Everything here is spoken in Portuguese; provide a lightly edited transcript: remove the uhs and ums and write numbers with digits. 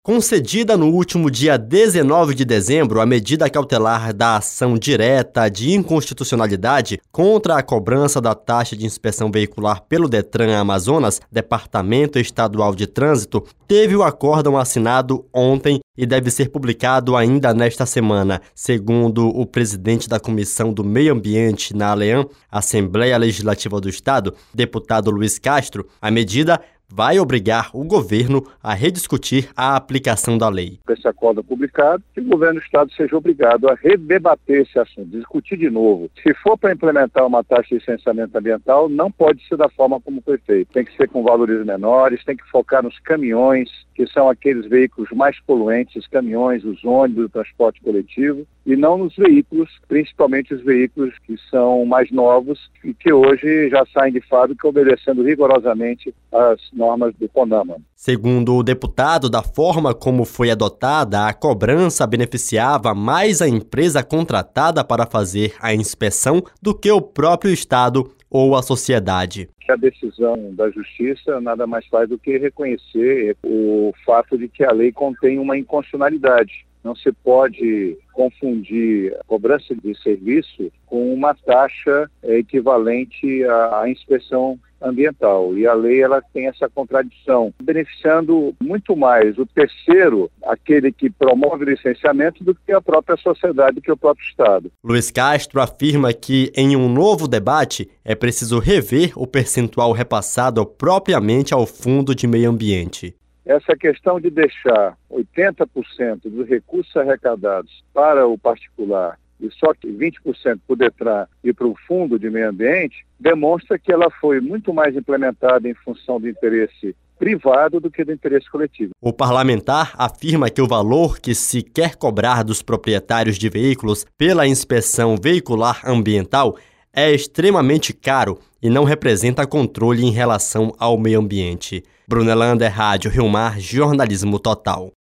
Concedida no último dia 19 de dezembro, a medida cautelar da ação direta de inconstitucionalidade contra a cobrança da taxa de inspeção veicular pelo Detran Amazonas, Departamento Estadual de Trânsito, teve o acórdão assinado ontem e deve ser publicado ainda nesta semana. Segundo o presidente da Comissão do Meio Ambiente na ALEAM, Assembleia Legislativa do Estado, deputado Luiz Castro, a medida vai obrigar o governo a rediscutir a aplicação da lei. Esse acordo publicado, que o governo do Estado seja obrigado a redebater esse assunto, discutir de novo. Se for para implementar uma taxa de licenciamento ambiental, não pode ser da forma como foi feito. Tem que ser com valores menores, tem que focar nos caminhões, que são aqueles veículos mais poluentes, os caminhões, os ônibus, o transporte coletivo, e não nos veículos, principalmente os veículos que são mais novos e que hoje já saem de fábrica obedecendo rigorosamente as normas do CONAMA. Segundo o deputado, da forma como foi adotada, a cobrança beneficiava mais a empresa contratada para fazer a inspeção do que o próprio Estado ou a sociedade. A decisão da Justiça nada mais faz do que reconhecer o fato de que a lei contém uma inconstitucionalidade. Não se pode confundir a cobrança de serviço com uma taxa equivalente à inspeção ambiental. E a lei ela tem essa contradição, beneficiando muito mais o terceiro, aquele que promove o licenciamento, do que a própria sociedade, que é o próprio Estado. Luiz Castro afirma que, em um novo debate, é preciso rever o percentual repassado propriamente ao Fundo de Meio Ambiente. Essa questão de deixar 80% dos recursos arrecadados para o particular e só que 20% para o Detran e para o Fundo de Meio Ambiente, demonstra que ela foi muito mais implementada em função do interesse privado do que do interesse coletivo. O parlamentar afirma que o valor que se quer cobrar dos proprietários de veículos pela inspeção veicular ambiental é extremamente caro e não representa controle em relação ao meio ambiente. Brunelander, Rádio Rio Mar, Jornalismo Total.